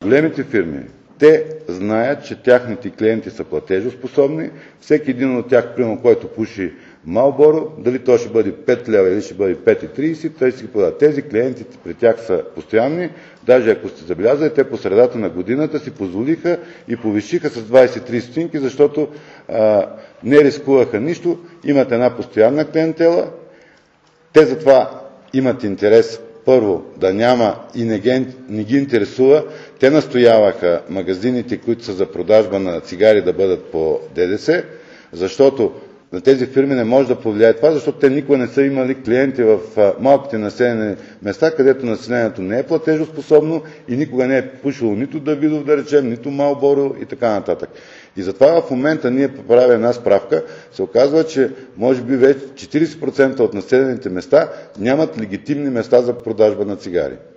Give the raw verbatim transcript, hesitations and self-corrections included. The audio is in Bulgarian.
Големите фирми, те знаят, че тяхните клиенти са платежоспособни. Всеки един от тях, примерно, който пуши Малборо, дали то ще бъде пет лева или ще бъде пет и трийсет, той ще ги продаде. Тези клиенти при тях са постоянни. Даже ако сте забелязали, те по средата на годината си позволиха и повишиха с двайсет до трийсет стотинки, защото а, не рискуваха нищо. Имат една постоянна клиентела. Те затова имат интерес първо да няма и не ги, не ги интересува. Те настояваха магазините, които са за продажба на цигари, да бъдат по ДДС, защото на тези фирми не може да повлияе това, защото те никога не са имали клиенти в малките населени места, където населението не е платежоспособно и никога не е пушило нито Давидов, да речем, нито Малборо и така нататък. И затова в момента ние правим една справка, се оказва, че може би вече четирийсет процента от населените места нямат легитимни места за продажба на цигари.